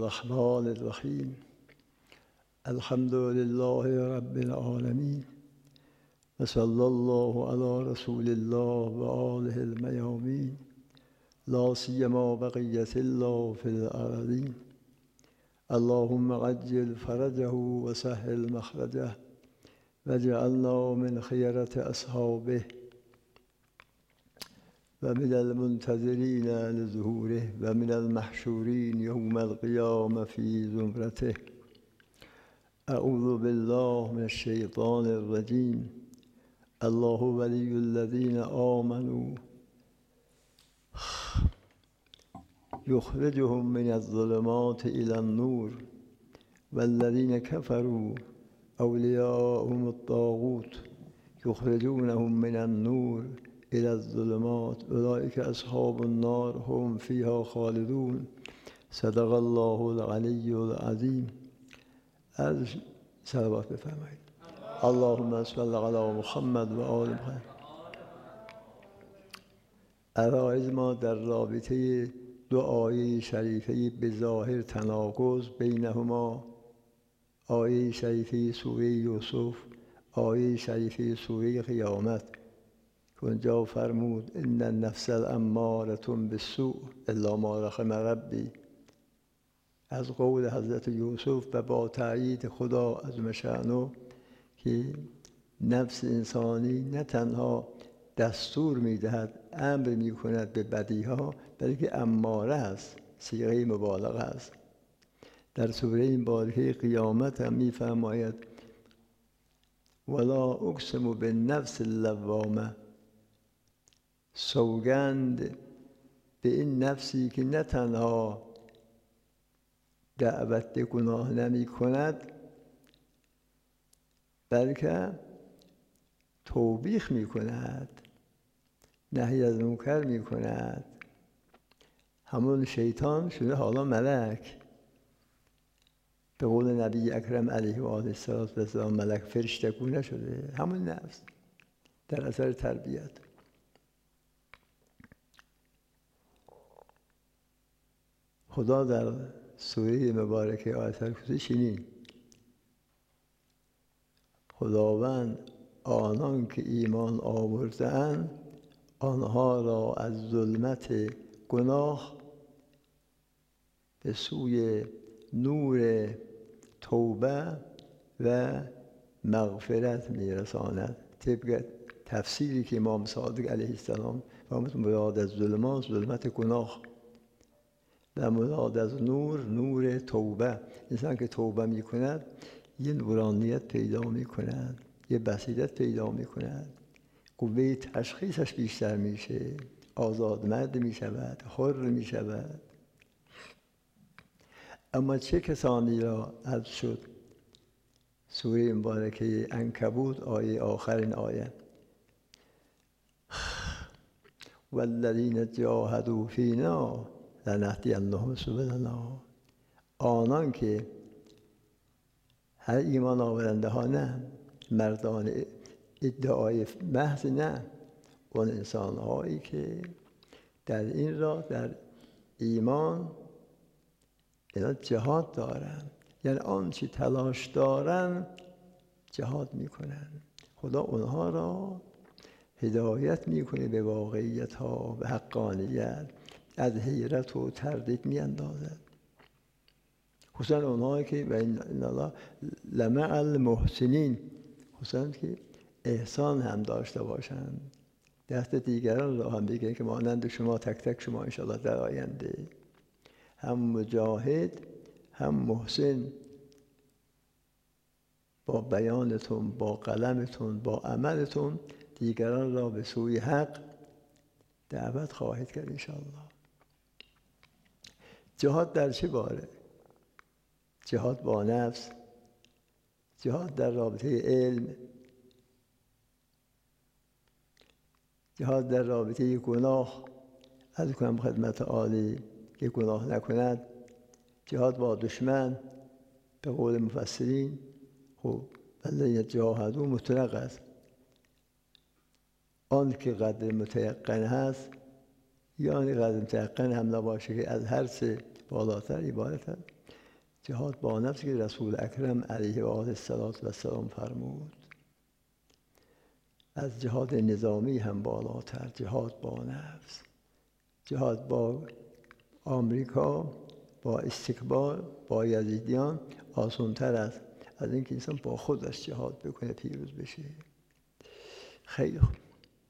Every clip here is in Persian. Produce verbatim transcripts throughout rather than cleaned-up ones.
الرحمن الرحیم. الحمد لله رب العالمین و صلی الله علی رسول الله و آله المیامین. لا سیما بقیت الله فی الارضین. اللهم عجل فرجه و سهل مخرجه وجعلنا من خیرة اصحابه و من المنتظرین لظهوره و من المحشورین یوم القیامة فی زمرته. اعوذ بالله من الشیطان الرجیم. الله ولی الذین آمنوا یخرجهم من الظلمات الی النور والذین کفروا اولیاءهم الطاغوت یخرجونهم من النور الی الظلمات اولئک اصحاب النار هم فیها خالدون. صدق الله العلی العظیم. از صلوات بفرمایید. اللهم صل علی محمد و آل محمد. عرایض ما در رابطه دو آیه شریفه به ظاهر تناقض بینهما، آیه شریفه سوره یوسف، آیه شریفه سوره قیامت، که اونجا فرمود ان النفس الاماره بالسوء الا ما رحم ربی، از قول حضرت یوسف و با تأیید خدا عظیم شأنه که نفس انسانی نه تنها دستور میدهد، امر میکند به بدیها، بلکه اماره است، صیغه مبالغه است. در سوره این بارکه قیامت هم میفرماید ولا اقسم بالنفس اللوامه، سوگند به این نفسی که نه تنها دعوت به گناه نمی کند بلکه توبیخ می کند، نهی از منکر می کند. همون شیطان شده حالا ملک. به قول نبی اکرم علیه و آله السلام ملک فرشته گونه شده، همون نفس در اثر تربیت. خدا در سوره مبارکه آیت الکرسی چنین: خداوند آنان که ایمان آورده‌اند آنها را از ظلمت گناه به سوی نور توبه و مغفرت میرساند. طبق تفسیری که امام صادق علیه السلام فرمود، مراد از ظلمات ظلمت گناه و مراد از نور نور توبه. انسان که توبه میکند یه نورانیت پیدا میکند، یه بصیرت پیدا میکند، قوه تشخیصش بیشتر میشه، آزاد مرد میشود، حر میشود. اما چه کسانی را عرض شد سوره مبارکه عنکبوت آیه آخرین آیه والذین جاهدوا فینا لنهدینهم سبلنا، آنان که هر ایمان آورنده ها نه، مردان ادعای محض نه، اون انسان هایی که در این راه در ایمان اینا جهاد دارن، یعنی آنچه تلاش دارن جهاد میکنن. خدا اونها را هدایت میکنه به واقعیت ها، به حقانیت، از حیرت و تردید میاندازد. خصوصا اونهایی که و این الله لمع المحسنین، خصوصا که احسان هم داشته باشند، دست دیگران را هم بگیرن که مانند شما تک تک شما انشاءالله در آینده هم مجاهد هم محسن با بیانتون، با قلمتون، با عملتون دیگران را به سوی حق دعوت خواهید کرد انشاءالله. جهاد در چه باره؟ جهاد با نفس، جهاد در رابطه علم، جهاد در رابطه گناه، از کنم خدمت عالی که گناه نکند، جهاد با دشمن به قول مفسرین. خب بله جاهدو مطلق است، آن که قدر متیقن هست یا آن قدر متیقن هم نباشه که از هر سه بالاتر عبارت هست. جهاد با نفس که رسول اکرم علیه و آله السلام فرمود، از جهاد نظامی هم بالاتر جهاد با نفس. جهاد با آمریکا، با استکبار، با یزیدیان آسان‌تر است از اینکه انسان با خودش جهاد بکنه پیروز بشه. خیلی خوب.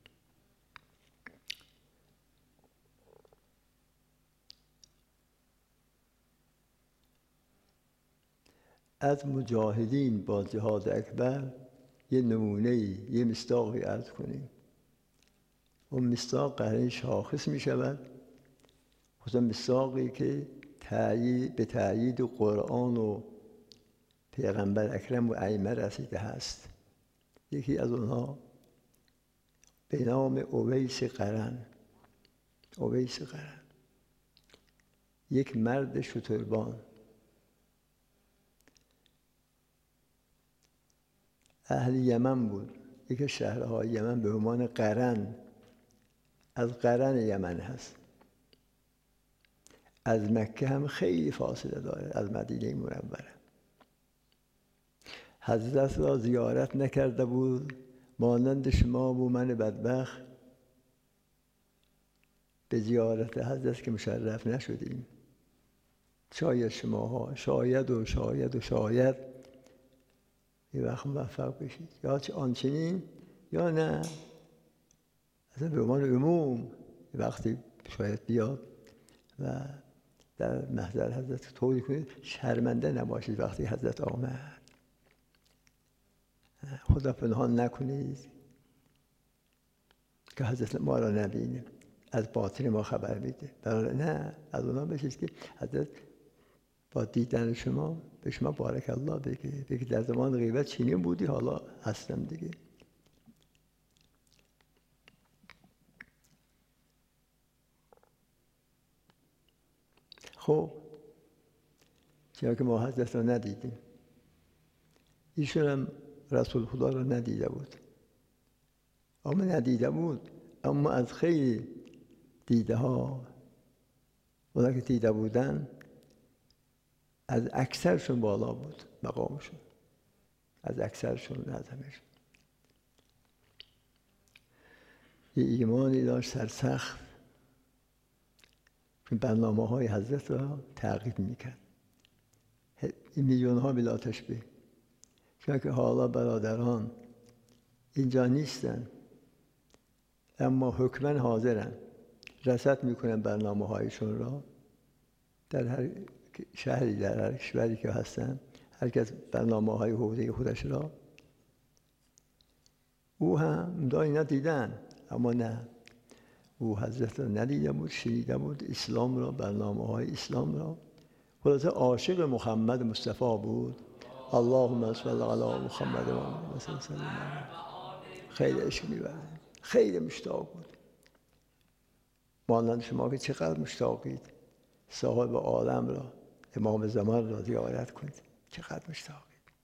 از مجاهدین با جهاد اکبر یه نمونه‌ای، یه مصداقی عرض کنیم. اون مصداق قرن شاخص می شود، خصوصا مصداقی که تأیید به تأیید قرآن و پیغمبر اکرم و ائمه رسیده هست. یکی از اونها به نام اویس قرن. اویس قرن یک مرد شتربان، اهل یمن بود. یکی شهرهای یمن به عنوان قرن، از قرن یمن هست. از مکه هم خیلی فاصله داره، از مدینه منوره. حضرت را زیارت نکرده بود، مانند شما و من بدبخت به زیارت حضرت که مشرف نشدیم. شاید شماها شاید و شاید و شاید یه وقت موفق بشید، یا آنچنین یا نه. اصلا به عنوان عموم وقتی شاید بیاد و در محضر حضرت توضیح کنید، شرمنده نباشید وقتی حضرت آمد. خدا پنهان نکنید که حضرت ما را نبینه، از باطن ما خبر میده. برای نه، از اونا بشید که حضرت با دیدن شما به شما بارک الله بگه، بگه در زمان غیبت چنین بودی، حالا هستم دیگه. خب چرا که ما حضرت را ندیدیم، ایشون هم رسول خدا را ندیده بود. اما ندیده بود، اما از خیلی دیده ها اونا که دیده بودن از اکثرشون بالا بود مقامشون، از اکثرشون، نه از همهشون. یه ایمانی داشت سرسخت که برنامه های حضرت را تعقیب میکرد. این میلیون ها بلا تشبیه، چون که حالا برادران اینجا نیستن اما حکماً حاضرن، رصد میکنن برنامه هایشون را در هر شهری، در هر کشوری که هستن، هر کس برنامه های حوزه خودش را. او هم اینا دیدن، اما نه، او حضرت را ندیده بود، شنیده بود اسلام را، برنامه های اسلام را. خلاصه عاشق محمد مصطفی بود. اللهم صل علی محمد و آله وسلم. خیلی عشق می‌ورزید، خیلی مشتاق بود. مانند شما که چقدر مشتاقید صاحب عالم را، امام زمان را زیارت کنید، چقدر مشتاقید.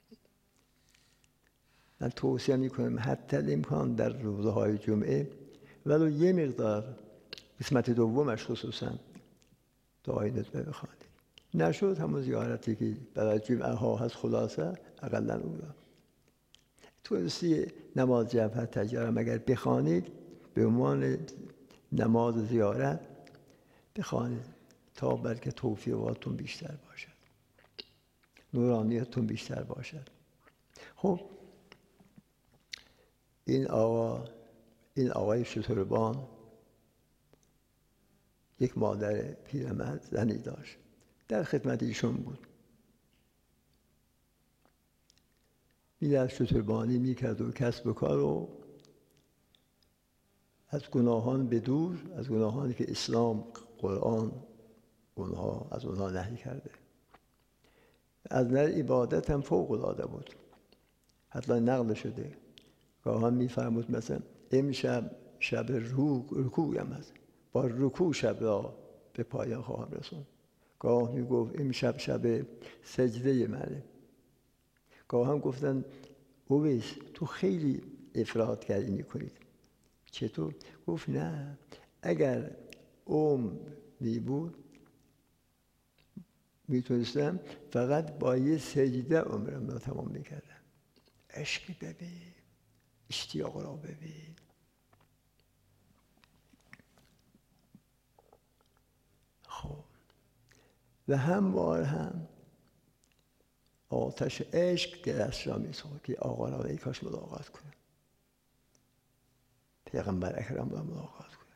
من توصیه میکنم حتی الامکان در روزهای جمعه ولو یه مقدار قسمت دومش خصوصا دعای ندبه بخوانید. نشد همون زیارتی که برای جمعه ها هست، خلاصه اقلا او را توصیه نماز جبهه تجاره مگر بخوانید به عنوان نماز زیارت بخوانید تا بلکه توفیقاتون بیشتر باشد، نورانیتون بیشتر باشد. خب این آقا این آقای شتربان یک مادر پیرمرد زنی داشت، در خدمت ایشون بود. می‌رفت شتربانی میکرد و کسب و کار و از گناهان به دور، از گناهانی که اسلام، قرآن اونها از اونها نهی کرده. از نظر عبادت هم فوق العاده بود. حتی نقل شده گاهی میفرمود مثلا امشب شب رکوعم است، با رکوع شب را به پایان خواهم رسوند. گاه میگفت امشب شب سجده منه. گاه هم گفتن اویس تو خیلی افراطگری میکنید. چطور؟ گفت نه، اگر عمر می بود میتونستم فقط با یه سجده عمرم را تمام میکردم. عشق ببین، اشتیاق را ببین. خب و هموار هم آتش عشق دلش را میسوخت که آقا را ای کاش ملاقات کنم، پیغمبر اکرم را ملاقات کنم.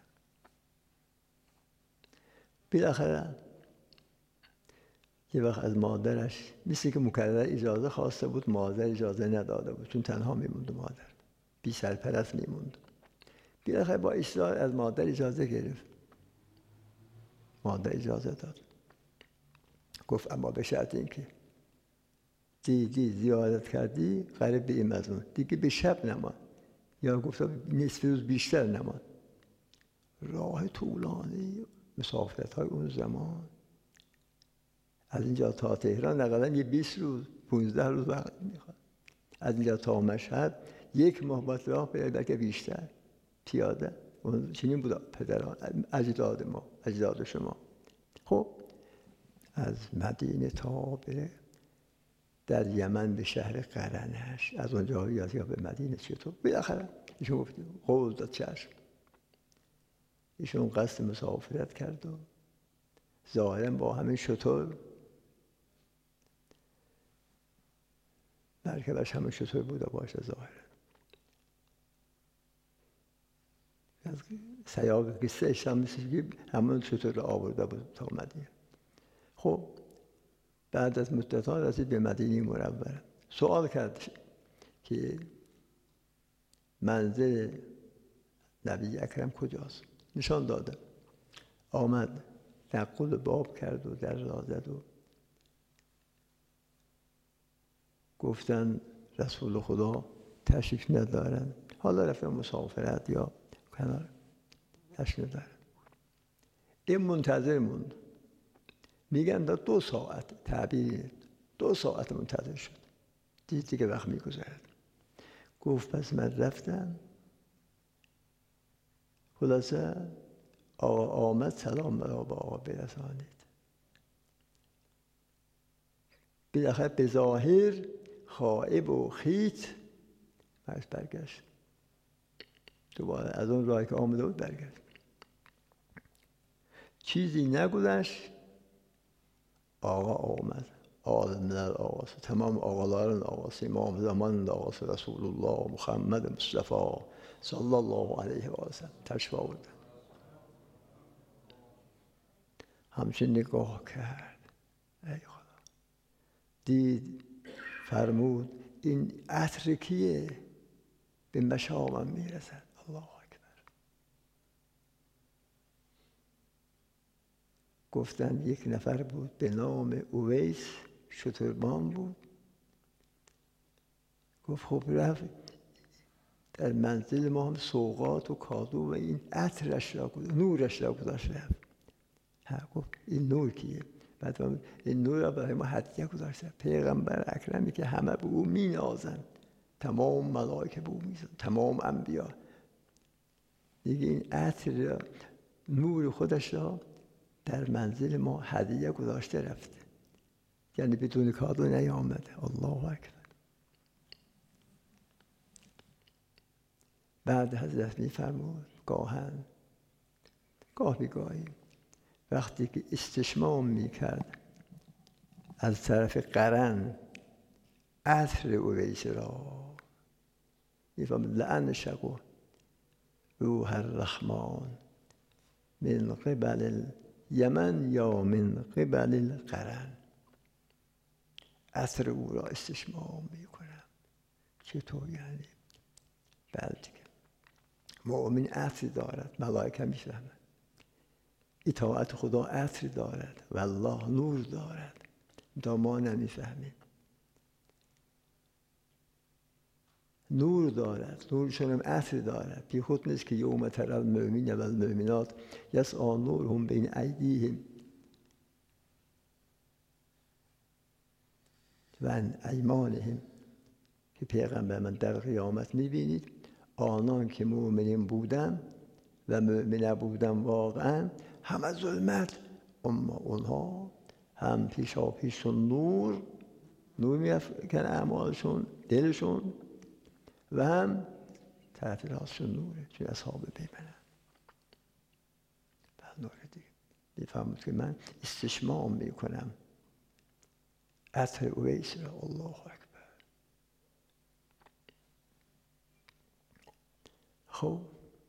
بالاخره یه وقت از مادرش مثل که مکرر اجازه خواسته بود، مادر اجازه نداده بود چون تنها میموند، مادر بی سرپرست میموند. بالاخره با اصرار از مادر اجازه گرفت. مادر اجازه داد، گفت اما به شرط اینکه دیگه زیارت کردی قریب به این مضمون دیگه به شب نمان، یا گفتم نصف روز بیشتر نمان. راه طولانی، مسافرت های اون زمان از اینجا تا تهران نقلا یه بیست روز پونزده روز وقت میخواد. از اینجا تا مشهد یک ماه باید راه بره، بلکه بیشتر پیاده. اون چنین بود پدران اجداد ما، اجداد شما. خب از مدینه تا بره در یمن به شهر قرنش، از اونجا یا به مدینه چطور. بالاخره ایشون گفت قول داد چشم. ایشون قصد مسافرت کرد و ظاهرا با همین شطور، مرکبش همین شطور بوده باشه ظاهرا. از سیاق قصه اشتم مثل که همون شطور رو آورده بود تا مدینه. خب بعد از مدت ها رسید به مدینه منوره. سوال کرد که منزل نبی اکرم کجاست؟ نشان داده. آمد نقل باب کرد و در را زد و گفتن رسول خدا تشریف ندارن، حالا رفتن مسافرت یا کنار، تشریف ندارن. این منتظر موند. میگن تا دو ساعت، تعبیر دو ساعت منتظر شد. دید دیگه وقت میگذرد. گفت پس من رفتم. خلاصه آقا آمد سلام مرا با آقا برسانید. بالاخره به ظاهر خائب و خیت برگشت. دوباره از اون راهی که آمده بود برگشت. چیزی نگذشت آقا آمد. عالم آقاس، تمام آقالارن آقاس، امام زمان آقاس رسول الله محمد مصطفی صلی الله علیه و سلم تشریف آورد. همچنین نگاه کرد. ای خدا. دید فرمود این عطر کیه؟ به مشامم میرسد. الله اکبر. گفتن یک نفر بود به نام اویس، شتربان بود. گفت خب رفت در منزل ما هم سوغات و کادو و این عطرش را گذاشت، نورش را گذاشت رفت. ها گفت این نور کیه؟ بعد این نور را برای ما هدیه گذاشته. پیغمبر اکرمی که همه به او می نازن، تمام ملائکه به او می نازن، تمام انبیا. دیگه این عطر نور خودش را در منزل ما هدیه گذاشته رفته، یعنی بدون کادو نیامده. الله اکبر. بعد حضرت می فرمود گاهن گاه بگاهی وقتی که استشمام می کرد از طرف قرن عطر اویس را، می فرمود لعن شقو روح الرحمن من قبل یمن یا من قبل القرن. عطر او را استشمام می کنم. چطور یعنی؟ بلکه مؤمن عطر دارد، ملائکه می فهمند. اطاعت خدا عطر دارد و الله نور دارد، تا ما نمی فهمیم. نور دارد، نورشون هم عطر دارد. بی خود نیست که یوم تری المؤمنین و المؤمنات یسعی نورهم بین ایدیهم و عن ایمانهم، که پیغمبر من در قیامت میبینید آنان که مؤمنین بودن و مؤمن بودن واقعا همه ظلمت، اما اونها هم پیشا پیششون نور نور میفکنه اعمالشون دلشون و هم طرف راستشون نوره چون اصحاب پیمنه. بعد نور دیگه میفهمید که من استشمام میکنم عطر اویس را. الله اکبر. خب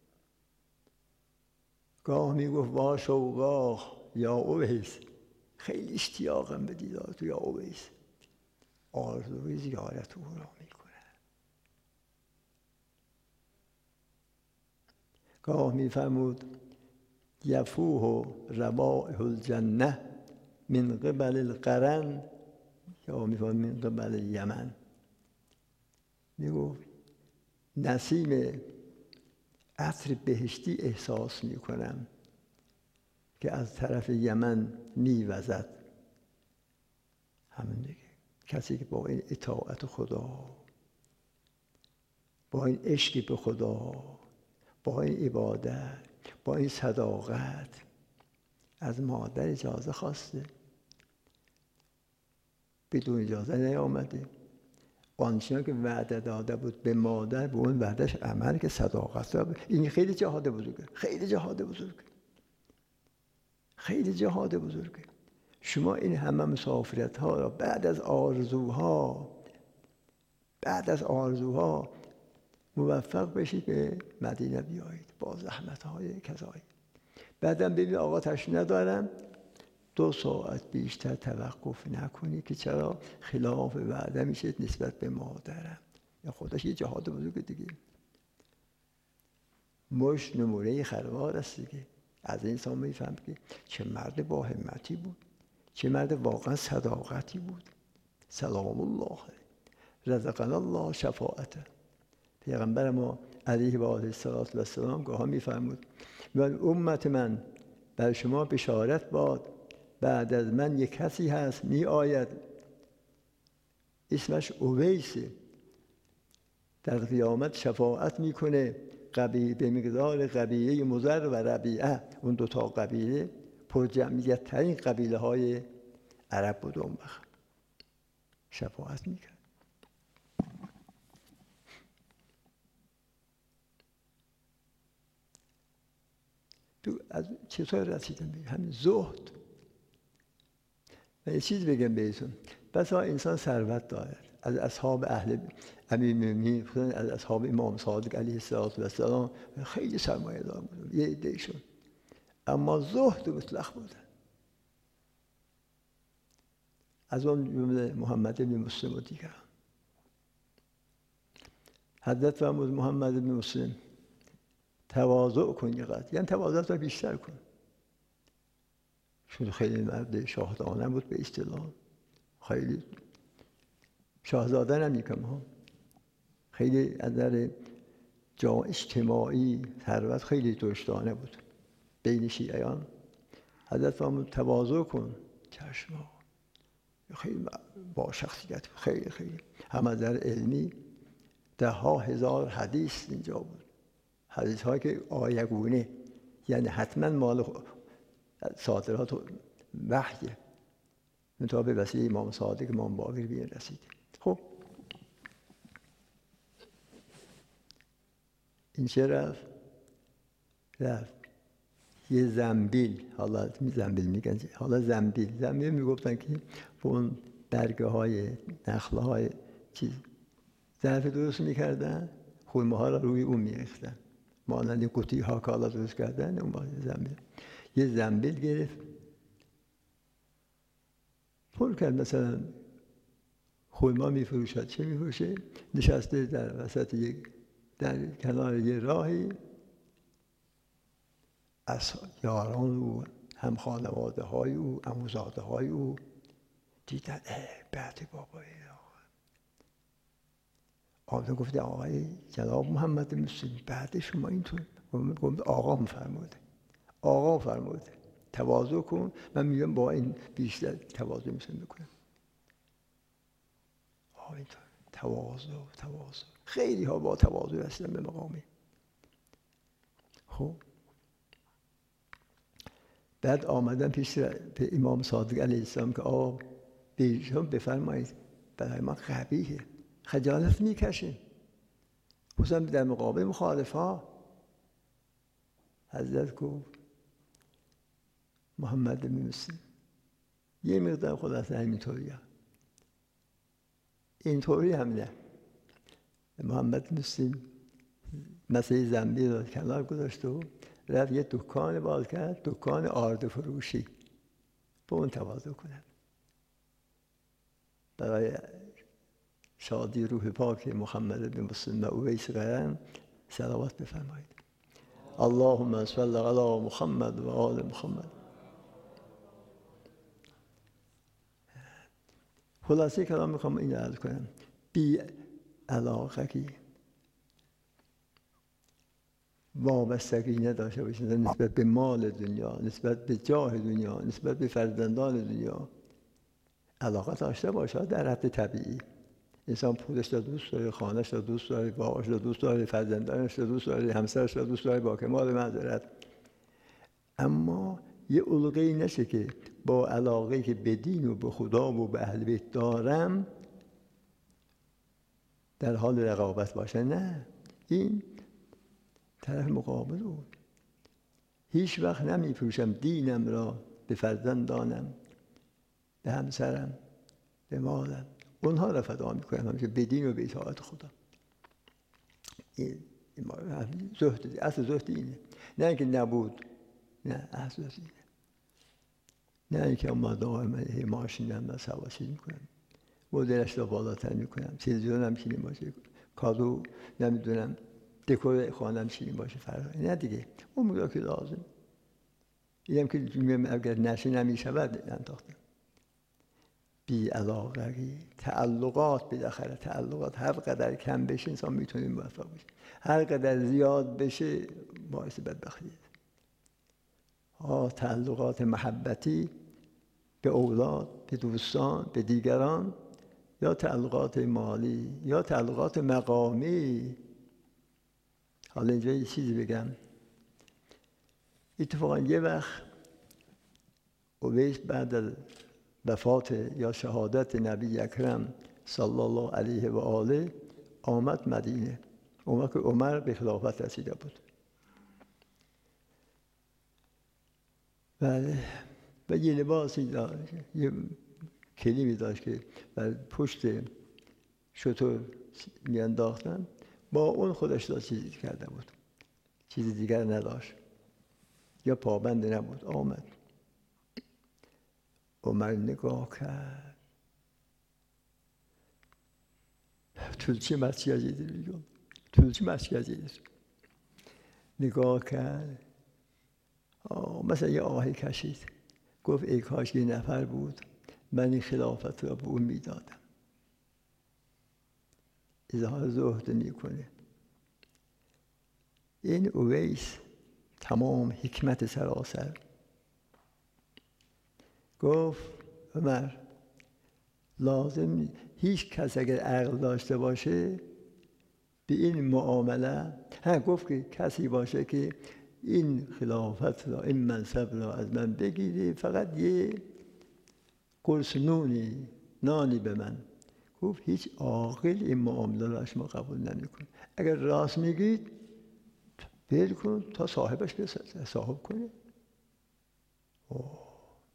گاه میگفت وا شوقاه یا اویس، خیلی اشتیاقم به دیدار تو یا اویس، آرزوی زیارت او را میکنه. گاه میفرمود یفوه روائح الجنه من قبل القرن یا میفرمود من قبل الیمن. میگفت نسیم عطر بهشتی احساس میکنم که از طرف یمن میوزد. همین دیگه، کسی که با این اطاعت خدا، با این عشق به خدا، با این عبادت، با این صداقت از مادر اجازه خواسته، بدون اجازه نیامده، آنچنان که وعده داده بود به مادر به اون وعدهش عمل که صداقت را. این خیلی جهاد بزرگه، خیلی جهاد بزرگه، خیلی جهاد بزرگه. شما این همه مسافرت ها را بعد از آرزوها بعد از آرزوها موفق بشید به مدینه بیایید با زحمت های کذایی. بعدم ببین آقا تشریف ندارم، دو ساعت بیشتر توقف نکنی که چرا خلاف وعده میشه نسبت به مادرم. یا خودش یه جهاد بزرگ دیگه. مش نمونه خروار است دیگه. از این انسان میفهم که چه مرد با همتی بود، چه مرد واقعا صداقتی بود. سلام الله رزقنا الله شفاعته. پیغمبر ما علیه و آله السلام گاها میفرمود من امت من بر شما بشارت باد، بعد از من یک کسی هست می آید اسمش اویسه، در قیامت شفاعت میکنه قبیله به مقدار قبیله مضر و ربیعه. اون دوتا قبیله پر جمعیت ترین قبیله های عرب بود اون وقت. شفاعت میکرد. تو از چطور رسیدم به همین زهد؟ و یه چیز بگم بهتون، بسا انسان ثروت دارد، از اصحاب اهل امیرالمومنین، از اصحاب امام صادق علیه السلام خیلی سرمایه دار بود، یه عده‌شون، اما زهد مطلق بودن. از اون جمله محمد بن مسلم و دیگران. حضرت فرمود محمد بن مسلم تواضع کن یه قدر، یعنی تواضعت رو بیشتر کن. چون خیلی مرد شاهدانه بود به اصطلاح، خیلی شاهزاده نمیگم ها، خیلی از نظر جا اجتماعی ثروت خیلی دشتانه بود بین شیعیان. حضرت فرمود تواضع کن. چشم خیلی با شخصیت، خیلی خیلی هم از نظر علمی ده ها هزار حدیث اینجا بود، حدیث هایی که آیگونه، یعنی حتما مال صادرات وحیه، منتها به وسیله امام صادق امام باقر به رسید. خب این چه رفت؟ رفت یه زنبیل، حالا زنبیل میگن، حالا زنبیل زنبیل میگفتن که اون برگه های نخله های چیز ظرف درست میکردن، خورمه ها را روی اون میریختن، مانند قوطی ها که حالا درست کردن اون باید زنبیل. یه زنبیل گرفت پر کرد، مثلا خورما میفروشد چه میفروشه، نشسته در وسط یک، در کنار یه راهی، از یاران او، هم خانواده های او، عموزاده های او دیدن بعد بابای آقا گفته آقای جناب محمد مسلم بعد شما اینطور گفت آقا فرموده، آقا فرموده تواضع کن، من میگم با این بیشتر تواضع میتونم بکنم. آقا اینطور تواضع تواضع خیلی ها با تواضع رسیدن به مقامی. خب بعد آمدن پیش امام صادق علیه السلام که آقا بیشون بفرمایید برای ما قبیحه، خجالت میکشیم خصوصا در مقابل مخالفا. حضرت گفت محمد بن مسلم یه مقدار خلاصه همینطوری ها. اینطوری هم نه. محمد بن مسلم مسئله زنبیل رو کنار گذاشت و رفت یه دکان باز کرد، دکان آرد فروشی، به اون تواضع کنند. برای شادی روح پاک محمد بن مسلم و اویس قرن صلوات بفرمایید. اللهم صل علی محمد و آل محمد. خلاصه کلام میخوام این عرض کنم، بی علاقگی وابستگی نداشته باشید نسبت به مال دنیا، نسبت به جاه دنیا، نسبت به فرزندان دنیا. علاقه داشته باشد در حد طبیعی. انسان پولش را دوست داره، خانه‌اش را دوست داره، باغش را دوست داره، فرزندانش را دوست داره، همسرش را دوست داره با کمال معذرت. اما یه علقه‌ای نشه که با علاقه‌ای که به دین و به خدا و به اهل بیت دارم در حال رقابت باشه. نه، این طرف مقابل بود. هیچ وقت نمی‌فروشم دینم را به فرزندانم، به همسرم، به مالم. اونها را فدا می‌کنم همیشه به دین و به اطاعت خدا. این زهد، اصل زهد اینه. نه اینکه نبود، نه اصل زهد اینه. نه اینکه ما دائما ماشینم و سواری می‌کنم، مدلش را بالاتر می‌کنم، تلویزیونم چینی باشه، کادو نمی‌دونم دکور خانه‌ام چینی باشه، فرق نه دیگه. اون موقع که لازم. اینم که اگر نشه نمی‌شود انداختم. بی علاقگی، تعلقات بالاخره تعلقات هر قدر کم بشه انسان میتونه موفق بشه، هر قدر زیاد بشه باعث بدبختیه. ها تعلقات محبتی به اولاد، به دوستان، به دیگران، یا تعلقات مالی یا تعلقات مقامی. حالا اینجا یه چیزی بگم. اتفاقا یه وقت اویس بعد از وفات یا شهادت نبی اکرم صلی الله علیه و آله آمد مدینه. اون وقت عمر به خلافت رسیده بود. بله. و یه لباسی داشت، یه کلیمی داشت که بر پشت شتر میانداختن، با اون خودش داشت چیزی کرده بود، چیزی دیگر نداشت یا پابند نبود. آمد عمر نگاه کرد، تولچی مسیحیه دیگم تولچی مسیحیه نگاه کرد. آه مثلا یه آهی کشید، گفت ای کاش یه نفر بود من این خلافت را به اون میدادم. اظهار زهد میکنه. این اویس تمام حکمت سراسر گفت عمر لازم هیچ کس اگر عقل داشته باشه به این معامله، ها گفت که کسی باشه که این خلافت را، این منصب را از من بگیری، فقط یه قرص نونی نانی به من. گفت هیچ عاقل این معامله را شما قبول نمی‌کنه. اگر راست میگید ول کن تا صاحبش بسازه، صاحب کنه. اوه.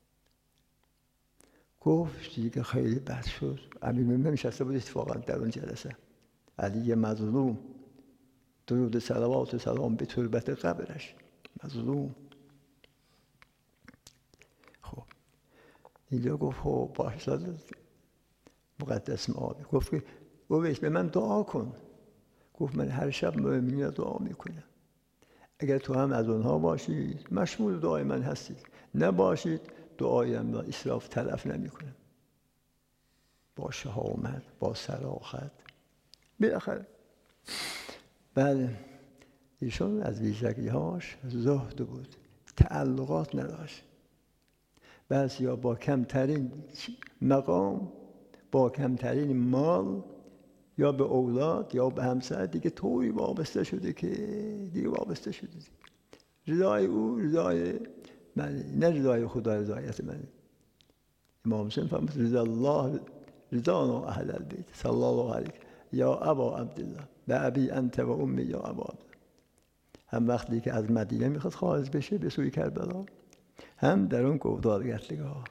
گفت دیگه خیلی بد شد. امیرالمومنین نشسته بود اتفاقا در اون جلسه، علی مظلوم، درود صلوات و سلام به تربت قبرش، مظلوم. خب اینجا گفت خب باش مقدس معاویه گفت که اویس به من دعا کن. گفت من هر شب مؤمنین دعا میکنم. اگر تو هم از اونها باشید مشمول دعای من هستید، نباشید دعایم را اسراف تلف نمیکنم. با شهامت، با صراحت. بالاخره بله ایشون از ویژگی‌هاش زهد بود، تعلقات نداشت. بس یا با کمترین مقام، با کمترین مال، یا به اولاد یا به همسر دیگه طوری وابسته شده که دیگه وابسته شده. رضای او رضای من نه رضای خدا رضایت منه. امام حسین فرمود رضا الله رضانا اهل البیت صلی الله علیه یا ابا عبدالله به ابی انت و امی یا ابا عبدالله. هم وقتی که از مدینه میخواد خارج بشه به سوی کربلا، هم در اون گودالگرتگاه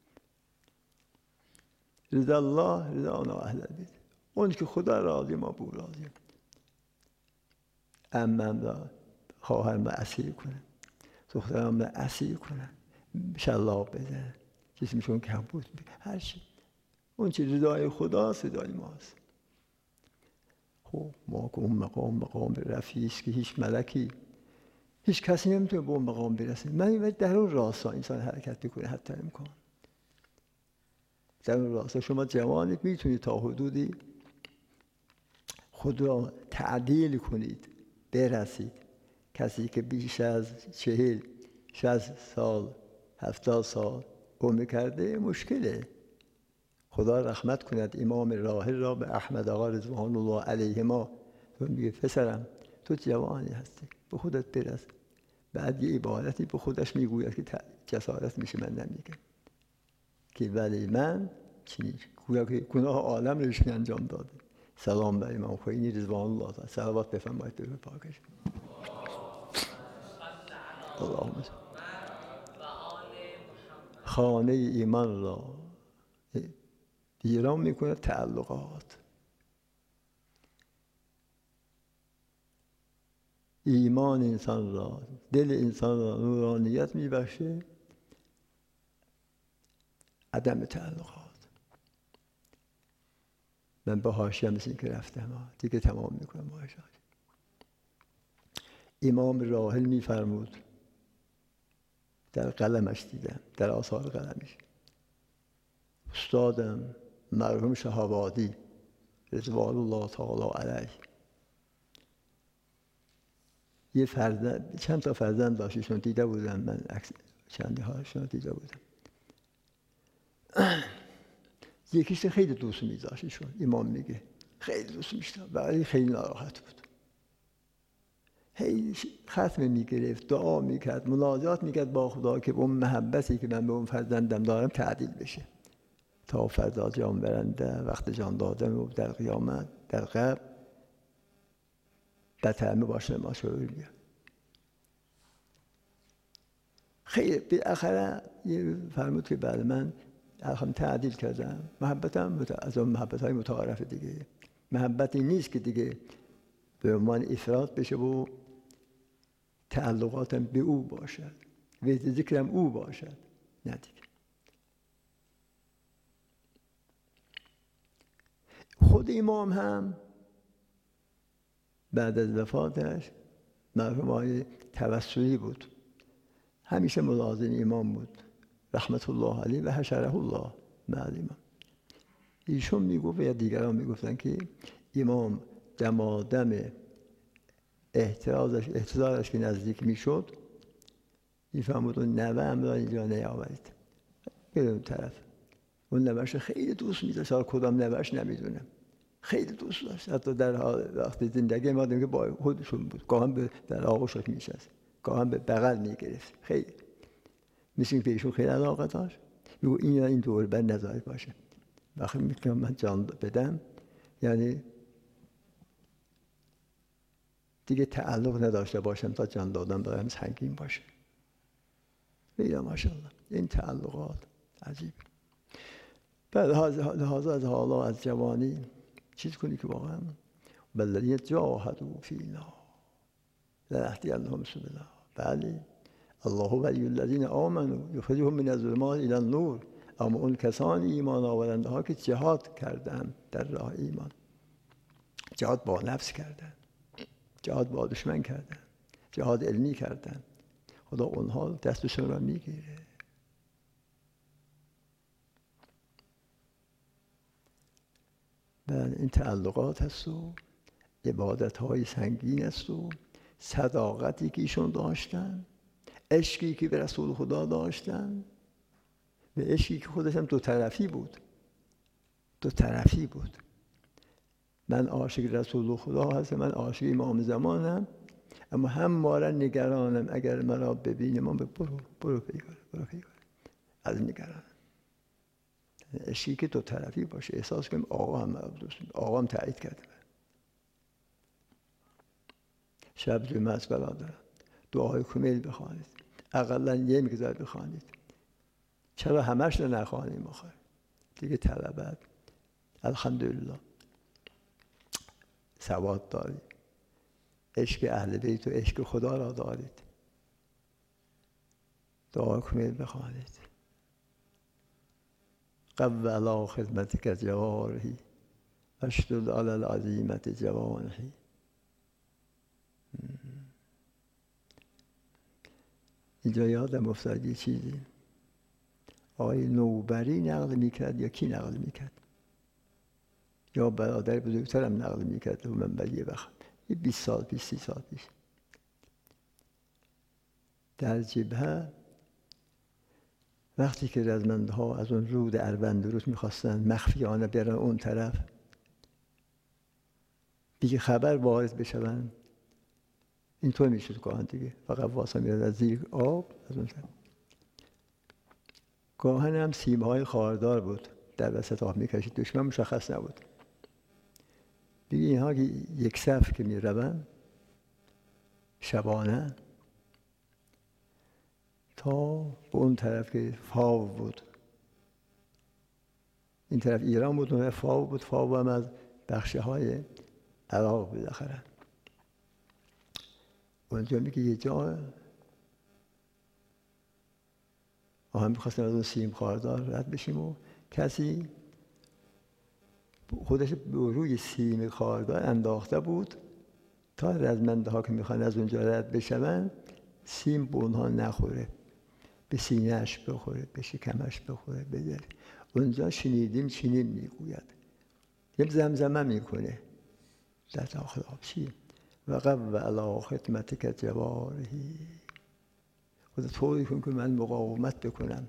رضا الله رضانا اهل البیت، اون که خدا راضی ما بو راضی. عمم را خواهرم را اسیر کنه، دخترم را اسیر کنه، شلاق بزنه، جسمشون کبود، هر چی اون چی رضای خداست رضای ماست. خب ما که اون مقام مقام رفیعی است که هیچ ملکی هیچ کسی نمیتونه به اون مقام برسه. من در اون راستا انسان حرکت بکنه حتی امکان. در اون راستا شما جوانید میتونید تا حدودی خود را تعدیل کنید برسید. کسی که بیش از چهل شصت سال هفتاد سال عمر کرده مشکله. خدا رحمت کند امام راحل را به احمد آقا رضوان الله علیهما. تو میگه پسرم تو جوانی هستی به خودت برس. بعد یه عبارتی به خودش میگوید که جسارت میشه من نمیگم که ولی من چی گویا که گناه عالم رو ایشون انجام داده. سلام بر امام خمینی رضوان الله تعالی. صلوات بفرمایید به پاکش. اللهم خانه ایمان را ایران میکنه تعلقات. ایمان انسان را، دل انسان را نورانیت میبخشه، عدم تعلقات. من با حاشیه مثل که رفتم دیگه تمام میکنم با حاشیه. امام راحل میفرمود در قلمش دیدم، در آثار قلمش، استادم مرحوم شهابادی رضوان الله تعالی علیه یه فرزند، چند تا فرزند داشتشون دیده بودم من، چندی هاشون دیده بودم. یکیش خیلی دوست می‌داشتشون. امام میگه خیلی دوست می‌داشت ولی خیلی ناراحت بود. هی ختم میگرفت، دعا میکرد، مناجات میکرد با خدا که اون محبتی که من به اون فرزندم دارم تعدیل بشه تا فردا جان برنده وقت جان دادن و در قیامت در قبر بطعمه باشه ما شروع میاد. خیلی بالاخره یه فرمود که بعد من هم تعدیل کردم. محبتم از اون محبت‌های متعارف دیگه، محبتی نیست که دیگه به عنوان افراد بشه و تعلقاتم به او باشد و ذکرم او باشد، نه دیگه. خود امام هم بعد از وفاتش مرحوم آقای توسلی بود، همیشه ملازم امام بود رحمت الله علیه و حشره الله معلومه. ایشون میگفت یا دیگران میگفتن که امام دمادم احترازش احتضارش که نزدیک میشد میفهمود اون نوه هم را اینجا نیاورید به اون طرف. اون نوهش خیلی دوست می‌داشت، حالا کدام نوهش نمیدونم، خیلی دوست داشت. حتی در حال وقتی زندگی ما دیگه با خودشون بود، گاهم در آغوشش میشست، گاهم به بغل میگرفت. خیلی مثل که ایشون خیلی علاقه داشت. میگو این این دور بر نذارید باشه. وقتی میگم من جان بدم یعنی دیگه تعلق نداشته باشم تا جان دادم برایم سنگین باشه. بگم ماشاءالله این تعلقات عجیب. بعد لحاظا از حالا از جوانی چیز کنی که واقعا والذین جاهدوا فینا لنهدینهم سبلنا. بله الله ولی الذین آمنوا یخرجهم من الظلمات الی النور. اما اون کسان ایمان آورنده ها که جهاد کردن در راه ایمان، جهاد با نفس کردن، جهاد با دشمن کردن، جهاد علمی کردن، خدا اونها دستشون را میگیره. بله این تعلقات هست و عبادت های سنگین است و صداقتی که ایشون داشتن، عشقی که به رسول خدا داشتن و عشقی که خودش هم دو طرفی بود، دو طرفی بود. من عاشق رسول خدا هستم، من عاشق امام زمانم اما همواره نگرانم اگر مرا ببینی من برو برو پیکار برو پیکار از نگرانم. عشقی که دو طرفی باشه، احساس کنیم آقا هم مرا دوست داره، آقا هم تایید کرده. شب جمعه است برادرم، دعای کمیل بخوانید، اقلا یه مقدار بخوانید. چرا همش رو نخوانیم آخر دیگه؟ طلبت الحمدلله ثواب دارید، عشق اهل بیت و عشق خدا را دارید. دعای کمیل بخوانید. قو علی خدمتک جوارحی اشدد علی العزیمة جوانحی. اینجا یادم افتاد یه چیزی، آقای نوبری نقل میکرد یا کی نقل میکرد؟ یا برادر بزرگترم نقل میکرد و من بر یه وقت یه بیست سال پیش سی سال پیش در جبهه وقتی که رزمندها از اون رود اروندروس میخواستن مخفیانه برن اون طرف دیگه خبر وارد بشون، اینطور میشد گاهن دیگه، فقط واسه میاد از زیر آب از اون طرف. گاهن هم سیمهای خاردار بود در وسط آب میکشید، دشمن مشخص نبود دیگه. اینها که یک صف که میروند شبانه تا به اون طرف که فاو بود، این طرف ایران بود، اون طرف فاو بود. فاو هم از بخشه های عراق بالاخره. اونجا میگه یه جا ما هم میخواستیم از اون سیم خاردار رد بشیم و کسی خودش روی سیم خاردار انداخته بود تا رزمنده ها که میخوان از اونجا رد بشون سیم به اونها نخوره، به سینه‌اش بخوره، به شکمش بخوره، بدر. اونجا شنیدیم چنین میگوید، یه زمزمه میکنه در داخل آب چی؟ و قو علی خدمتک جوارحی. خدا طوری کن که من مقاومت بکنم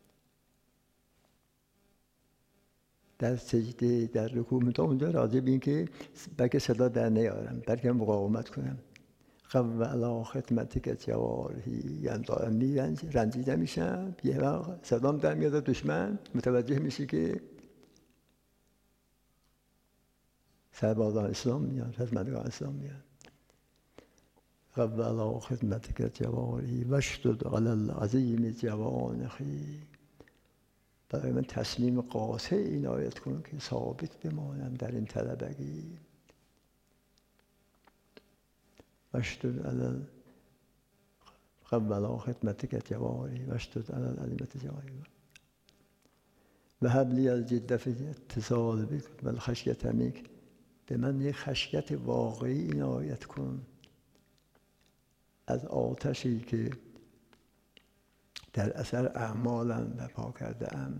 در سجده، در رکوع. تا اونجا راضی بین که بلکه صدا در نیارم، بلکه مقاومت کنم. قو علی خدمتک جوارحی، یعنی دارم میرنج رنجیده میشم، یه وقت صدام در میاد، دشمن متوجه میشه که سربازان اسلام میاد، رزمندگان اسلام میاد. قو علی خدمتک جوارحی واشدد علی العظیم جوانحی. برای من تصمیم قاطع عنایت کن که ثابت بمانم در این طلبگی. واشدد علی قو علی خدمتک جوارحی واشدد علی العظیمة جوانحی و هب لی الجد فی اتصال بک و الخشیة منک. به من یک خشیت واقعی عنایت کن از آتشی که در اثر اعمالم برپا کرده ام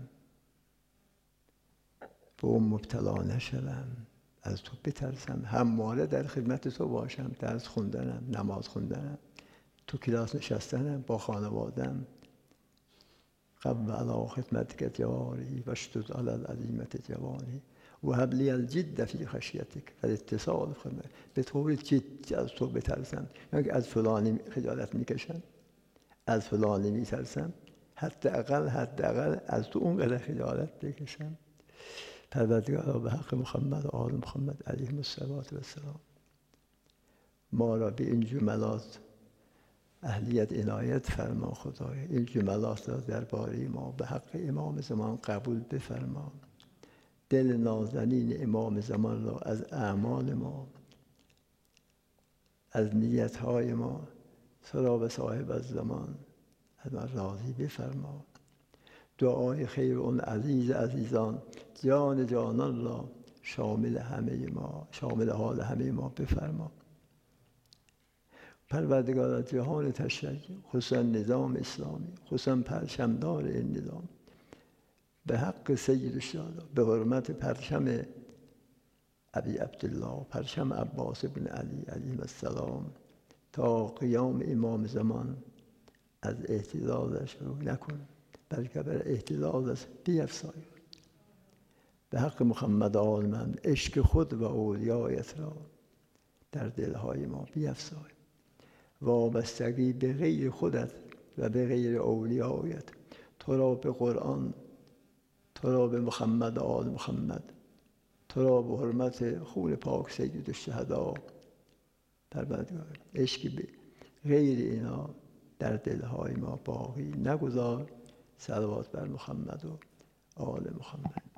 به اون مبتلا نشوم، از تو بترسم، همواره در خدمت تو باشم، درس خوندنم، نماز خوندنم، تو کلاس نشستنم با خانوادم. قو علی خدمتک جوارحی واشدد علی العزیمة جوانحی و هب لی الجد فی خشیتک و الاتصال خدمت. به طور جد از تو بترسم، یعنی از فلانی خجالت میکشم، از فلانی میترسم، حداقل حداقل از تو اونقدر خجالت بکشم. پروردگارا به حق محمد و آل محمد علیهم الصلوة و السلام ما را به این جملات اهلیت عنایت فرما خدای. این جملات را درباره ما به حق امام زمان قبول بفرما. دل نازنین امام زمان را از اعمال ما، از نیتهای ما سرا صاحب الزمان از من راضی بفرما. دعای خیر اون عزیز عزیزان، جان جانان را شامل همه ما، شامل حال همه ما بفرما. پروردگار جهان تشریع، خصوصا نظام اسلامی، خصوصا پرچمدار این نظام، به حق سید الشهدا، به حرمت پرچم ابی عبدالله، پرچم عباس بن علی علیه السلام، تا قیام امام زمان از اعتزازش رو نکن، بلکه بر اعتزازش بیفزای. به حق محمد آل من عشق خود و اولیایت را در دلهای ما بیفزای. وابستگی به غیر خودت و به غیر اولیایت، تو را به قرآن، تو را به محمد آل محمد، تو را به حرمت خون پاک سید الشهدا پروردگار. عشقی به غیر اینا در دلهای ما باقی نگذار. صلوات بر محمد و آل محمد.